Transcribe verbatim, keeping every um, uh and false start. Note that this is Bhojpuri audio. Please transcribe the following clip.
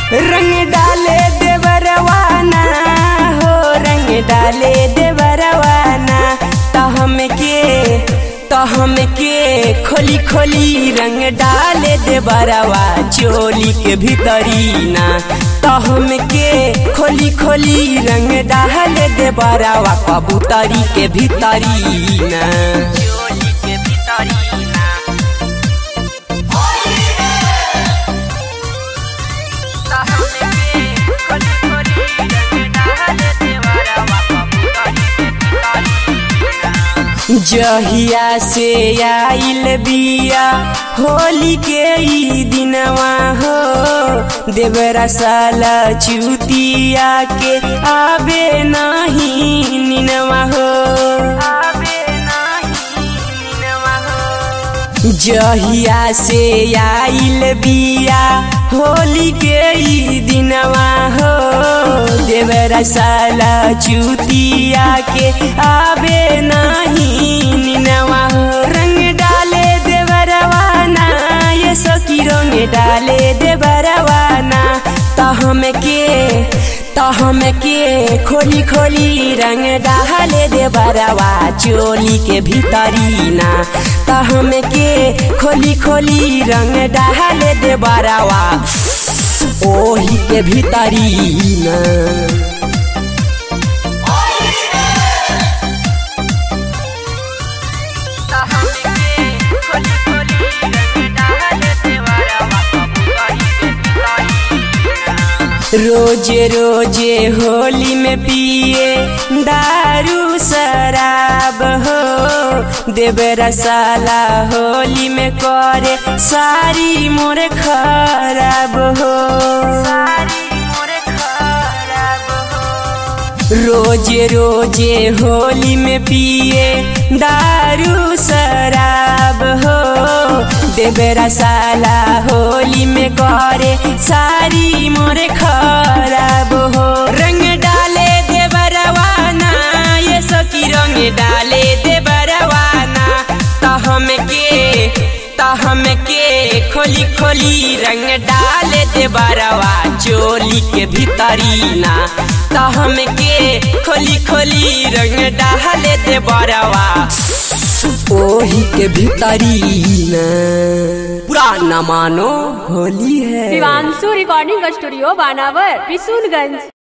रंग डाले देवरवाना हो, रंग डाले देवरवाना। तो हम के तो हम के खोली खोली रंग डाले देवरवा चोली के भीतरी ना। तो हम के खोली खोली रंग डाले देवरवा कबूतरी के भीतरी ना। चोली के भीतरी ना। जहिया से आइल बिया होली के ई दिनवा हो, देवरा साला चुतिया के आबे नहीं निनवा हो, आबे नहीं निनवा हो। जहिया से आइल बिया होली के ई दिनवा हो, देवरा साला चुतिया के आबे नहीं निनवा हो। रंग डाले देवरवाना ये सखी रंग डाले देवरवाना। तो हम के तो हम के खोली खोली रंग डाले देवरवा चोली के भीतरी ना। तो हम के खोली खोली रंग डाले देवरवा ओही के भीतरी ना। रोजे रोजे होली में पिए दारू शराब हो, देवरा साला होली में करे सारी मोर खराब हो, सारी मोर खराब हो। रोजे रोजे होली में पिए दारू शराब हो, देवरा साला होली में करे सारी मोरे खराब हो। रंग डाले देवरवाना ये सखी रंग डाले देवरवाना। तो हम के तो हम के खोली खोली रंग डाले देवरवा चोली के भीतरी ना। तो हम के खोली खोली रंग डाले देवरवा ओही के भीतरी ना। पूरा न मानो होली है। Shivanshu recording studio Banawar Bishunganj.